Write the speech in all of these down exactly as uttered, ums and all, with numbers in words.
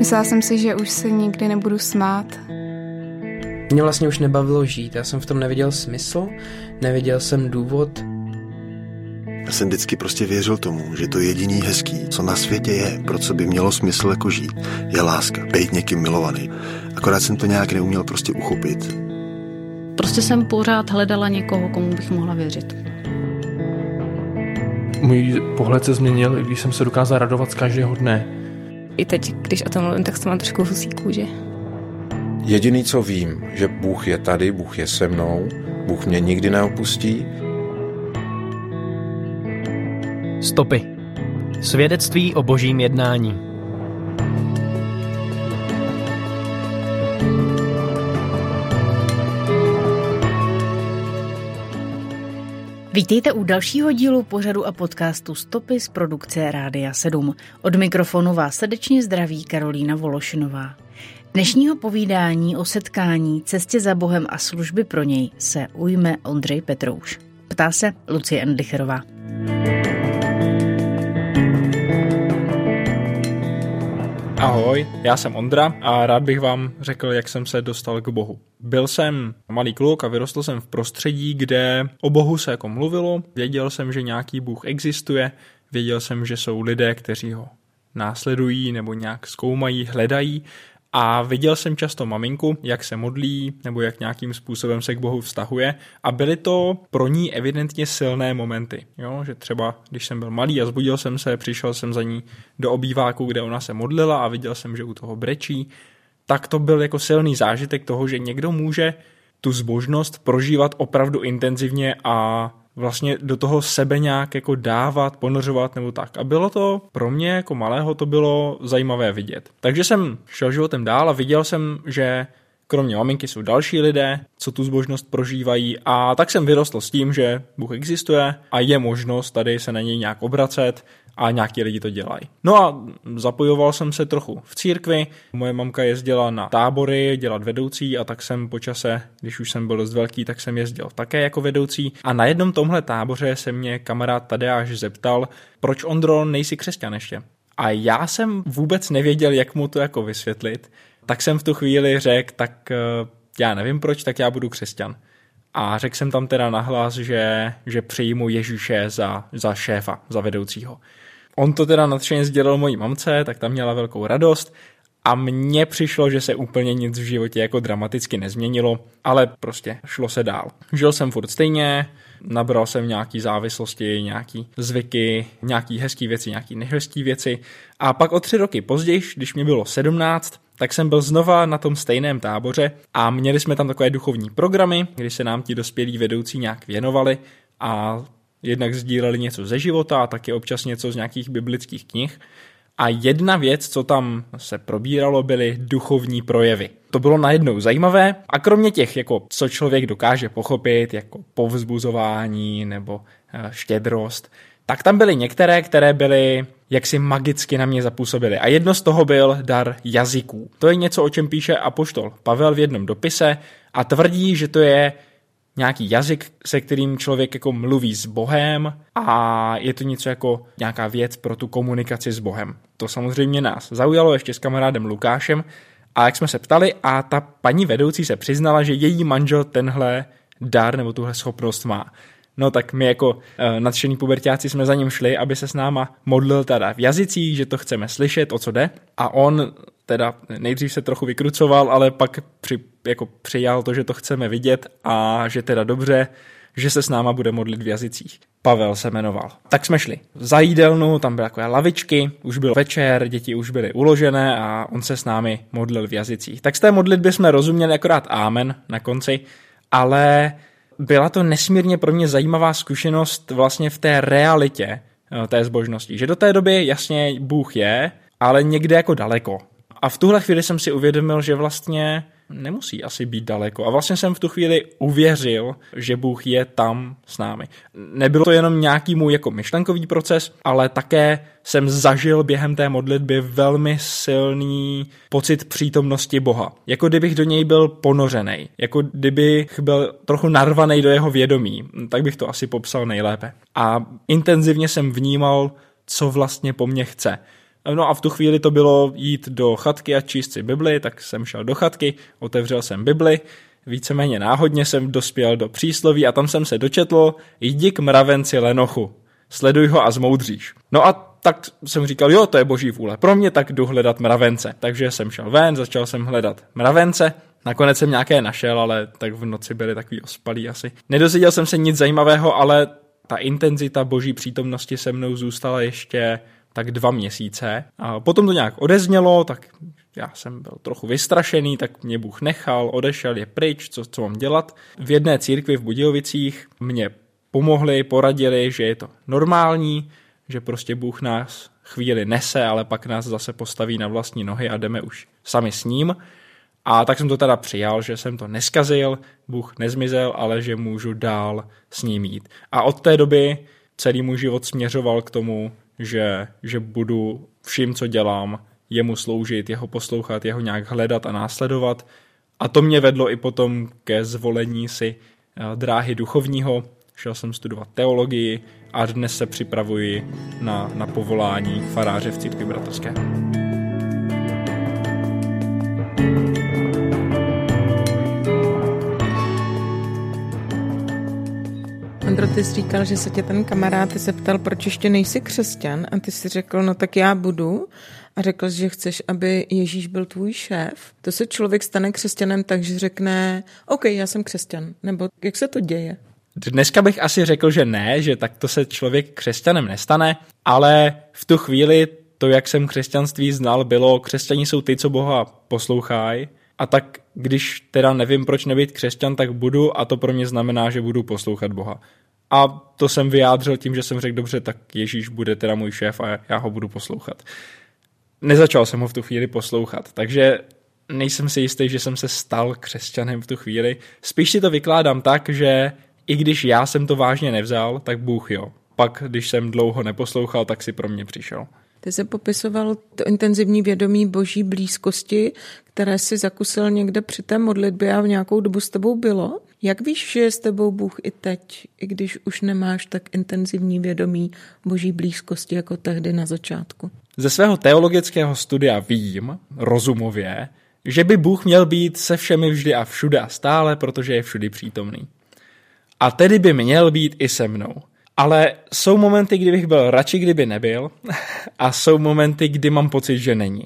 Myslela jsem si, že už se nikdy nebudu smát. Mě vlastně už nebavilo žít, já jsem v tom neviděl smysl, neviděl jsem důvod. Já jsem vždycky prostě věřil tomu, že to jediný hezký, co na světě je, pro co by mělo smysl jako žít, je láska, být někým milovaný. Akorát jsem to nějak neuměl prostě uchopit. Prostě jsem pořád hledala někoho, komu bych mohla věřit. Můj pohled se změnil, když jsem se dokázal radovat z každého dne. I teď, když o tom mluvím, tak to mám trošku husí kůži. Jediný, co vím, že Bůh je tady, Bůh je se mnou, Bůh mě nikdy neopustí. Stopy. Svědectví o božím jednání. Vítejte u dalšího dílu pořadu a podcastu Stopy z produkce Rádia sedm. Od mikrofonu vás srdečně zdraví Karolína Vološinová. Dnešního povídání o setkání, cestě za Bohem a služby pro něj se ujme Ondřej Petrouš. Ptá se Lucie Endlicherová. Ahoj, já jsem Ondra a rád bych vám řekl, jak jsem se dostal k Bohu. Byl jsem malý kluk a vyrostl jsem v prostředí, kde o Bohu se jako mluvilo. Věděl jsem, že nějaký Bůh existuje, věděl jsem, že jsou lidé, kteří ho následují nebo nějak zkoumají, hledají. A viděl jsem často maminku, jak se modlí nebo jak nějakým způsobem se k Bohu vztahuje a byly to pro ní evidentně silné momenty. Jo? Že třeba, když jsem byl malý a zbudil jsem se, přišel jsem za ní do obýváku, kde ona se modlila a viděl jsem, že u toho brečí, tak to byl jako silný zážitek toho, že někdo může tu zbožnost prožívat opravdu intenzivně a vlastně do toho sebe nějak jako dávat, ponořovat nebo tak. A bylo to pro mě jako malého to bylo zajímavé vidět. Takže jsem šel životem dál a viděl jsem, že kromě maminky jsou další lidé, co tu zbožnost prožívají a tak jsem vyrostl s tím, že Bůh existuje a je možnost tady se na něj nějak obracet a nějaký lidi to dělají. No a zapojoval jsem se trochu v církvi, moje mamka jezdila na tábory dělat vedoucí a tak jsem po čase, když už jsem byl dost velký, tak jsem jezdil také jako vedoucí a na jednom tomhle táboře se mě kamarád Tadeáš zeptal, proč Ondro nejsi křesťan ještě? A já jsem vůbec nevěděl, jak mu to jako vysvětlit, tak jsem v tu chvíli řekl, tak já nevím proč, tak já budu křesťan. A řekl jsem tam teda nahlas, že, že přijmu Ježíše za, za šéfa, za vedoucího. On to teda nadšeně sdělil mojí mamce, tak tam měla velkou radost a mně přišlo, že se úplně nic v životě jako dramaticky nezměnilo, ale prostě šlo se dál. Žil jsem furt stejně, nabral jsem nějaký závislosti, nějaký zvyky, nějaký hezký věci, nějaký nehezký věci a pak o tři roky později, když mi bylo sedmnáct, tak jsem byl znova na tom stejném táboře a měli jsme tam takové duchovní programy, kdy se nám ti dospělí vedoucí nějak věnovali a jednak sdíleli něco ze života a taky občas něco z nějakých biblických knih. A jedna věc, co tam se probíralo, byly duchovní projevy. To bylo najednou zajímavé a kromě těch, jako co člověk dokáže pochopit, jako povzbuzování nebo štědrost, tak tam byly některé, které byly jaksi magicky na mě zapůsobily. A jedno z toho byl dar jazyků. To je něco, o čem píše apoštol Pavel v jednom dopise a tvrdí, že to je nějaký jazyk, se kterým člověk jako mluví s Bohem a je to něco jako nějaká věc pro tu komunikaci s Bohem. To samozřejmě nás zaujalo ještě s kamarádem Lukášem a jak jsme se ptali a ta paní vedoucí se přiznala, že její manžel tenhle dar nebo tuhle schopnost má. No tak my jako uh, nadšený puberťáci jsme za ním šli, aby se s náma modlil teda v jazycích, že to chceme slyšet, o co jde. A on teda nejdřív se trochu vykrucoval, ale pak při, jako přijal to, že to chceme vidět a že teda dobře, že se s náma bude modlit v jazycích. Pavel se jmenoval. Tak jsme šli za jídelnu, tam byly takové lavičky, už byl večer, děti už byly uložené a on se s námi modlil v jazycích. Tak z té modlitby jsme rozuměli akorát amen na konci, ale byla to nesmírně pro mě zajímavá zkušenost vlastně v té realitě té zbožnosti. Že do té doby jasně Bůh je, ale někde jako daleko. A v tuhle chvíli jsem si uvědomil, že vlastně nemusí asi být daleko. A vlastně jsem v tu chvíli uvěřil, že Bůh je tam s námi. Nebylo to jenom nějaký můj jako myšlenkový proces, ale také jsem zažil během té modlitby velmi silný pocit přítomnosti Boha. Jako kdybych do něj byl ponořený. Jako kdybych byl trochu narvaný do jeho vědomí. Tak bych to asi popsal nejlépe. A intenzivně jsem vnímal, co vlastně po mně chce. No a v tu chvíli to bylo jít do chatky a číst si Bibli, tak jsem šel do chatky, otevřel jsem Bibli, víceméně náhodně jsem dospěl do přísloví a tam jsem se dočetl: jdi k mravenci lenochu, sleduj ho a zmoudříš. No a tak jsem říkal, jo, to je boží vůle pro mě, tak jdu hledat mravence. Takže jsem šel ven, začal jsem hledat mravence, nakonec jsem nějaké našel, ale tak v noci byly takový ospalí asi. Nedozvěděl jsem se nic zajímavého, ale ta intenzita boží přítomnosti se mnou zůstala ještě tak dva měsíce. A potom to nějak odeznělo, tak já jsem byl trochu vystrašený, tak mě Bůh nechal, odešel, je pryč, co, co mám dělat. V jedné církvi v Budějovicích mě pomohli, poradili, že je to normální, že prostě Bůh nás chvíli nese, ale pak nás zase postaví na vlastní nohy a jdeme už sami s ním. A tak jsem to teda přijal, že jsem to neskazil, Bůh nezmizel, ale že můžu dál s ním jít. A od té doby celý můj život směřoval k tomu, že, že budu vším, co dělám, jemu sloužit, jeho poslouchat, jeho nějak hledat a následovat. A to mě vedlo i potom ke zvolení si dráhy duchovního. Šel jsem studovat teologii a dnes se připravuji na, na povolání faráře v církvi bratrské. Ondro, ty jsi říkal, že se tě ten kamarád zeptal, proč ještě nejsi křesťan, a ty jsi řekl, no tak já budu, a řekl, že chceš, aby Ježíš byl tvůj šéf. To se člověk stane křesťanem tak, že řekne, OK, já jsem křesťan, nebo jak se to děje? Dneska bych asi řekl, že ne, že takto se člověk křesťanem nestane, ale v tu chvíli to, jak jsem křesťanství znal, bylo, křesťaní jsou ty, co Boha poslouchají, a tak když teda nevím, proč nebýt křesťan, tak budu, a to pro mě znamená, že budu poslouchat Boha. A to jsem vyjádřil tím, že jsem řekl, dobře, tak Ježíš bude teda můj šéf a já ho budu poslouchat. Nezačal jsem ho v tu chvíli poslouchat, takže nejsem si jistý, že jsem se stal křesťanem v tu chvíli. Spíš si to vykládám tak, že i když já jsem to vážně nevzal, tak Bůh jo. Pak, když jsem dlouho neposlouchal, tak si pro mě přišel. Ty jsi popisoval to intenzivní vědomí boží blízkosti, které si zakusil někde při té modlitbě a v nějakou dobu s tebou bylo. Jak víš, že je s tebou Bůh i teď, i když už nemáš tak intenzivní vědomí boží blízkosti jako tehdy na začátku? Ze svého teologického studia vím, rozumově, že by Bůh měl být se všemi vždy a všude a stále, protože je všudy přítomný. A tedy by měl být i se mnou. Ale jsou momenty, kdy bych byl radši, kdyby nebyl, a jsou momenty, kdy mám pocit, že není.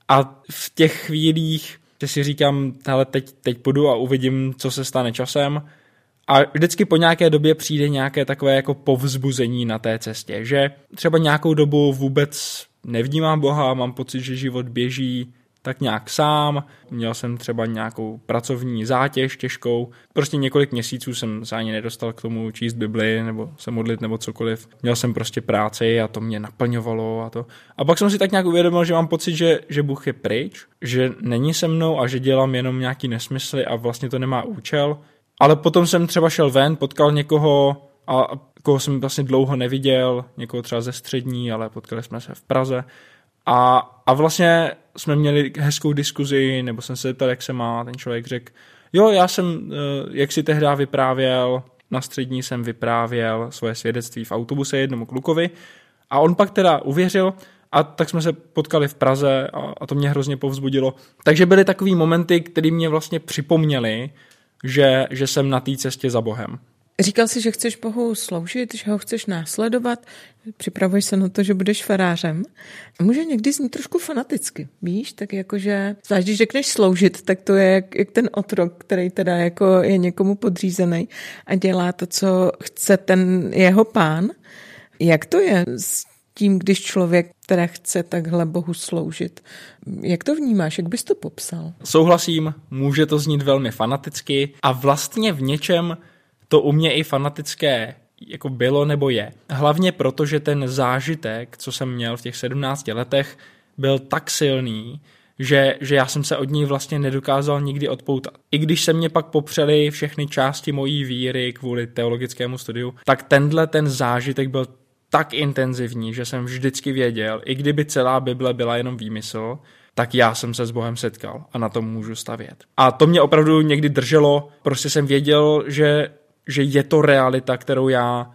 A v těch chvílích, že si říkám, hele, teď, teď půjdu a uvidím, co se stane časem, a vždycky po nějaké době přijde nějaké takové jako povzbuzení na té cestě, že třeba nějakou dobu vůbec nevnímám Boha, mám pocit, že život běží tak nějak sám, měl jsem třeba nějakou pracovní zátěž těžkou, prostě několik měsíců jsem se ani nedostal k tomu číst Bibli nebo se modlit nebo cokoliv. Měl jsem prostě práci a to mě naplňovalo a to. A pak jsem si tak nějak uvědomil, že mám pocit, že, že Bůh je pryč, že není se mnou a že dělám jenom nějaký nesmysly a vlastně to nemá účel. Ale potom jsem třeba šel ven, potkal někoho, a koho jsem vlastně dlouho neviděl, někoho třeba ze střední, ale potkali jsme se v Praze. A, a vlastně jsme měli hezkou diskuzi, nebo jsem se zeptal, jak se má, ten člověk řekl, jo, já jsem, jak si tehdy vyprávěl, na střední jsem vyprávěl svoje svědectví v autobuse jednomu klukovi, a on pak teda uvěřil, a tak jsme se potkali v Praze a, a to mě hrozně povzbudilo. Takže byly takový momenty, které mě vlastně připomněly, že, že jsem na té cestě za Bohem. Říkal jsi, že chceš Bohu sloužit, že ho chceš následovat, připravuješ se na to, že budeš farářem. Může někdy znít trošku fanaticky, víš, tak jakože, zvlášť když řekneš sloužit, tak to je jak, jak ten otrok, který teda jako je někomu podřízený a dělá to, co chce ten jeho pán. Jak to je s tím, když člověk teda chce takhle Bohu sloužit? Jak to vnímáš, jak bys to popsal? Souhlasím, může to znít velmi fanaticky a vlastně v něčem to u mě i fanatické jako bylo nebo je. Hlavně proto, že ten zážitek, co jsem měl v těch sedmnácti letech, byl tak silný, že, že já jsem se od ní vlastně nedokázal nikdy odpoutat. I když se mě pak popřely všechny části mojí víry kvůli teologickému studiu, tak tenhle ten zážitek byl tak intenzivní, že jsem vždycky věděl, i kdyby celá Bible byla jenom výmysl, tak já jsem se s Bohem setkal a na tom můžu stavět. A to mě opravdu někdy drželo, prostě jsem věděl, že že je to realita, kterou já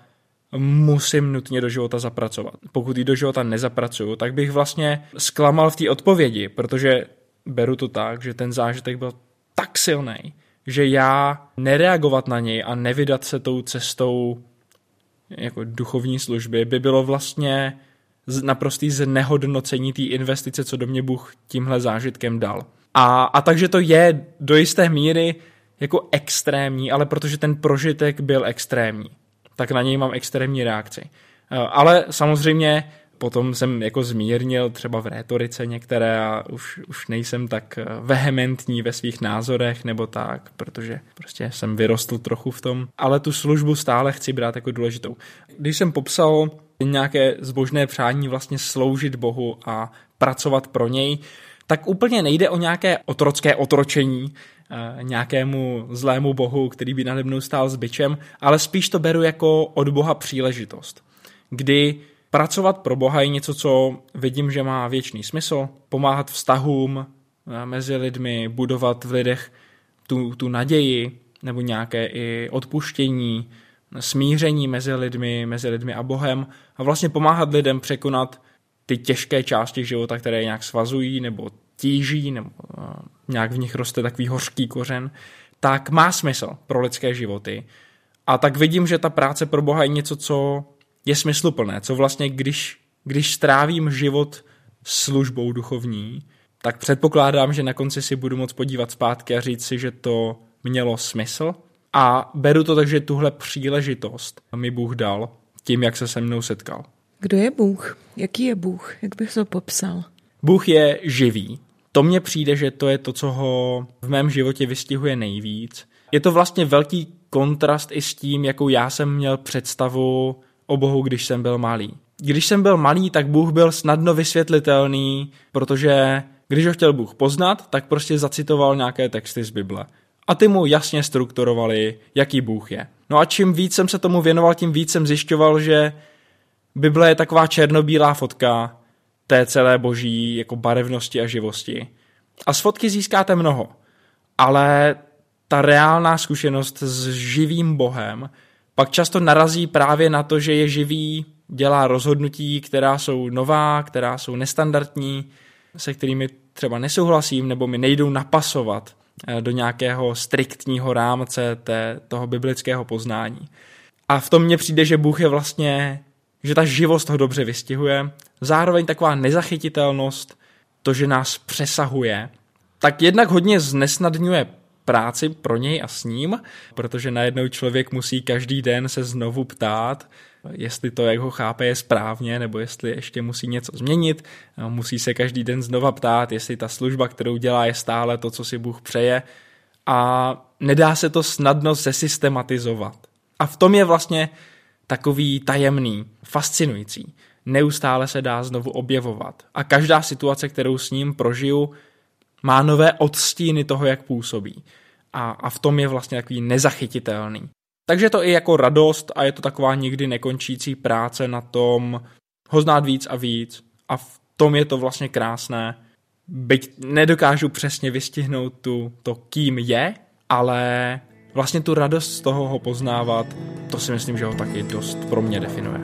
musím nutně do života zapracovat. Pokud ji do života nezapracuju, tak bych vlastně zklamal v té odpovědi, protože beru to tak, že ten zážitek byl tak silný, že já nereagovat na něj a nevydat se tou cestou jako duchovní služby by bylo vlastně naprostý znehodnocení té investice, co do mě Bůh tímhle zážitkem dal. A, a takže to je do jisté míry jako extrémní, ale protože ten prožitek byl extrémní, tak na něj mám extrémní reakci. Ale samozřejmě potom jsem jako zmírnil třeba v rétorice některé a už, už nejsem tak vehementní ve svých názorech nebo tak, protože prostě jsem vyrostl trochu v tom, ale tu službu stále chci brát jako důležitou. Když jsem popsal nějaké zbožné přání vlastně sloužit Bohu a pracovat pro něj, tak úplně nejde o nějaké otrocké otročení nějakému zlému bohu, který by nade mnou stál s bičem, ale spíš to beru jako od Boha příležitost, kdy pracovat pro Boha je něco, co vidím, že má věčný smysl, pomáhat vztahům mezi lidmi, budovat v lidech tu, tu naději nebo nějaké i odpuštění, smíření mezi lidmi, mezi lidmi a Bohem a vlastně pomáhat lidem překonat ty těžké části života, které nějak svazují nebo tíží, nebo nějak v nich roste takový hořký kořen, tak má smysl pro lidské životy. A tak vidím, že ta práce pro Boha je něco, co je smysluplné, co vlastně, když, když strávím život službou duchovní, tak předpokládám, že na konci si budu moct podívat zpátky a říct si, že to mělo smysl. A beru to tak, že tuhle příležitost mi Bůh dal tím, jak se se mnou setkal. Kdo je Bůh? Jaký je Bůh? Jak bych to popsal? Bůh je živý. To mně přijde, že to je to, co ho v mém životě vystihuje nejvíc. Je to vlastně velký kontrast i s tím, jakou já jsem měl představu o Bohu, když jsem byl malý. Když jsem byl malý, tak Bůh byl snadno vysvětlitelný, protože když ho chtěl Bůh poznat, tak prostě zacitoval nějaké texty z Bible. A ty mu jasně strukturovali, jaký Bůh je. No a čím víc jsem se tomu věnoval, tím víc jsem zjišťoval, že Bible je taková černobílá fotka té celé boží jako barevnosti a živosti. A z fotky získáte mnoho, ale ta reálná zkušenost s živým Bohem pak často narazí právě na to, že je živý, dělá rozhodnutí, která jsou nová, která jsou nestandardní, se kterými třeba nesouhlasím nebo mi nejdou napasovat do nějakého striktního rámce té, toho biblického poznání. A v tom mně přijde, že Bůh je vlastně, že ta živost ho dobře vystihuje, zároveň taková nezachytitelnost, to, že nás přesahuje, tak jednak hodně znesnadňuje práci pro něj a s ním, protože najednou člověk musí každý den se znovu ptát, jestli to, jak ho chápe, je správně, nebo jestli ještě musí něco změnit. Musí se každý den znova ptát, jestli ta služba, kterou dělá, je stále to, co si Bůh přeje. A nedá se to snadno zesystematizovat. A v tom je vlastně takový tajemný, fascinující. Neustále se dá znovu objevovat. A každá situace, kterou s ním prožiju, má nové odstíny toho, jak působí. A, a v tom je vlastně takový nezachytitelný. Takže to i jako radost a je to taková nikdy nekončící práce na tom ho znát víc a víc. A v tom je to vlastně krásné. Byť nedokážu přesně vystihnout tu, to, kým je, ale vlastně tu radost z toho ho poznávat, to si myslím, že ho taky dost pro mě definuje.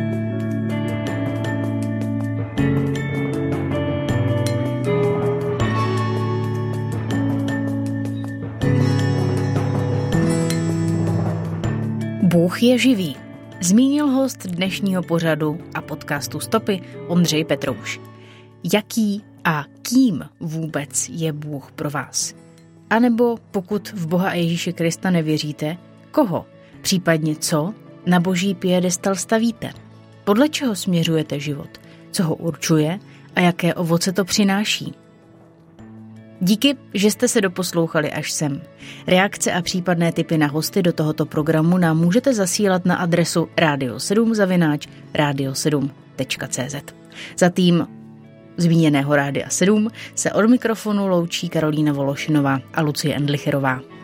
Bůh je živý. Zmínil host dnešního pořadu a podcastu Stopy Ondřej Petrouš. Jaký a kým vůbec je Bůh pro vás? A nebo pokud v Boha a Ježíše Krista nevěříte, koho, případně co na boží piedestal stavíte? Podle čeho směřujete život? Co ho určuje a jaké ovoce to přináší? Díky, že jste se doposlouchali až sem. Reakce a případné tipy na hosty do tohoto programu nám můžete zasílat na adresu radio sedm zavináč radio sedm tečka cé zet. Za tým zmíněného Rádia sedm se od mikrofonu loučí Karolína Vološinová a Lucie Endlicherová.